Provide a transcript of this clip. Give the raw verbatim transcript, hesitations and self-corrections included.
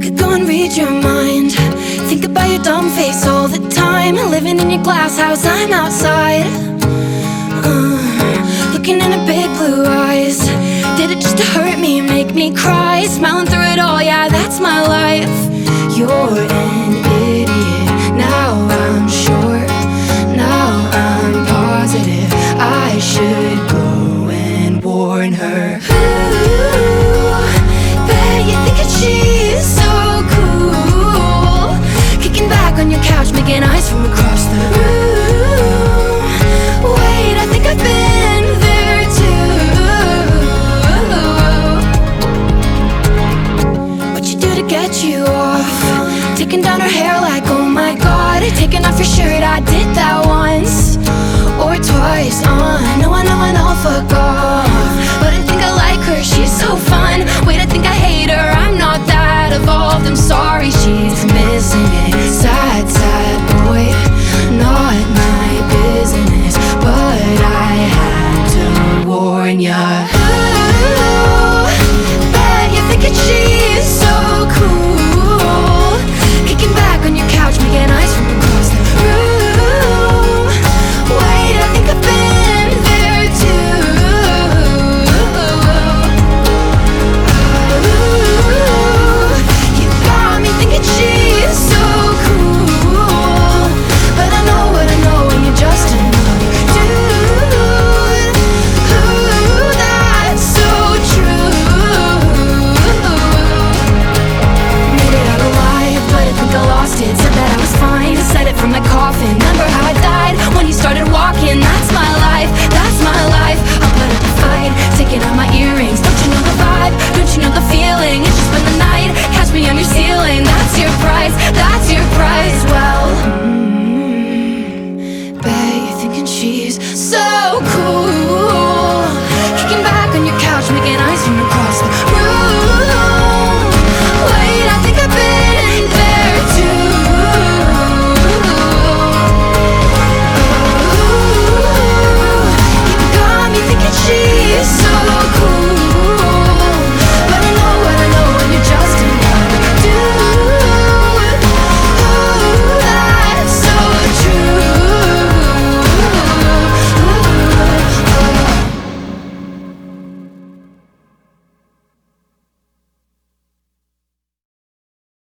could go and read your mind. Think about your dumb face all the time. Living in your glass house, I'm outside, uh, looking in her big blue eyes. Did it just to hurt me, make me cry? Smiling through it all, yeah, that's my life. You're an idiot, now I'm sure. Now I'm positive I should go and warn her. Ooh, bet you think that she's so cool, kicking back on your couch, making eyes from across the room. Wait, I think I've been there too. What you do to get you off? Taking down her hair like, oh my god. Taking off your shirt, I did that once or twice. uh, No, I know, I know, fuck off. But I think I like her, she's so fun.